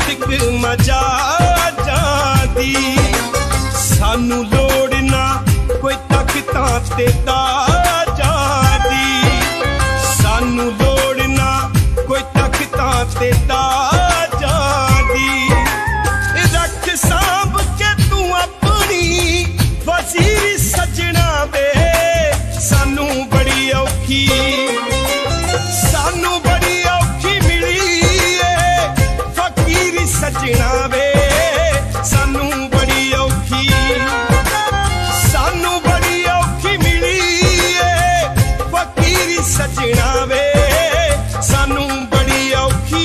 romantic मजा जादी सानू लोड़ ना कोई तख्तां ते ताजां दी सानू लोड़ ना कोई तख्तां ते ताजां दी रख सांभ के तू अपनी वजीर सजना वे सानू बड़ी औखी सानू बड़ी औखी मिली फकीर सजना वे सानू बड़ी औखी सानू बड़ी औखी मिली फकीर सजना वे सानू बड़ी औखी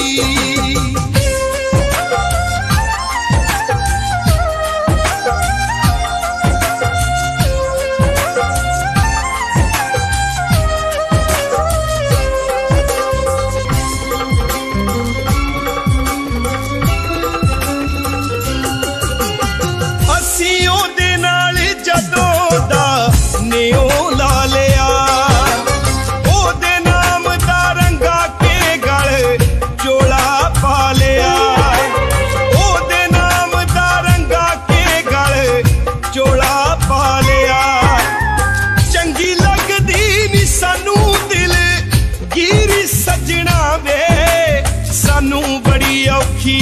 सानू बड़ी औखी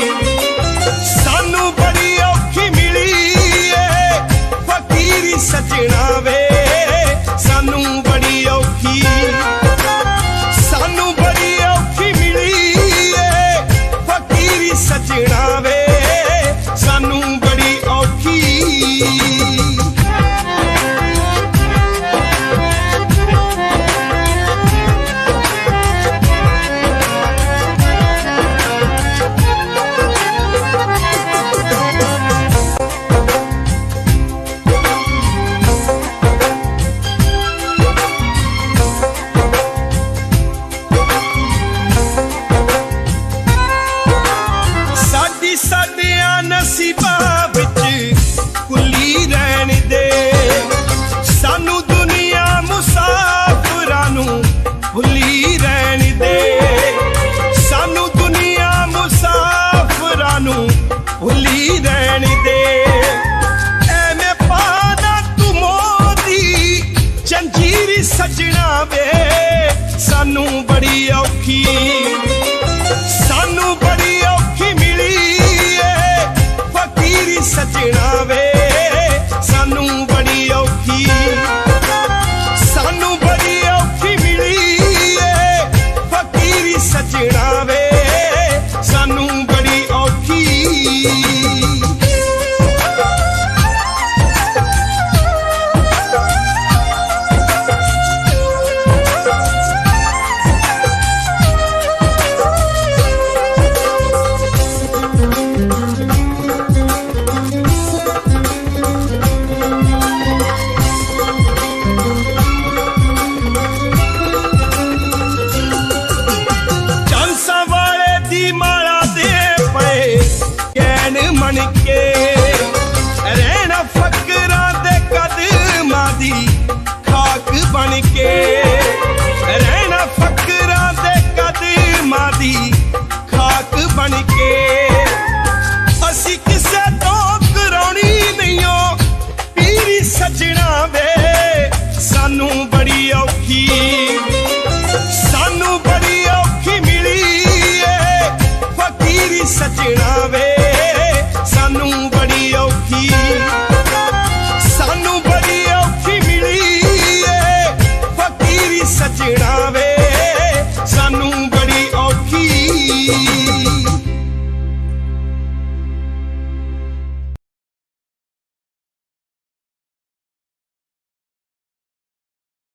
सानू बड़ी औखी मिली फकीर सजना वे सानू बड़ी औखी सानू बड़ी औखी मिली फकीर सजना वे सानू बड़ी औखी नसीबा विच कुली रहन दे सानू दुनिया मुसाफरां नू भुली रहन दे सानू दुनिया मुसाफरां नू भुली रहन दे एवें पाना तू मोदी जंजीर सजना वे सानू बड़ी औखी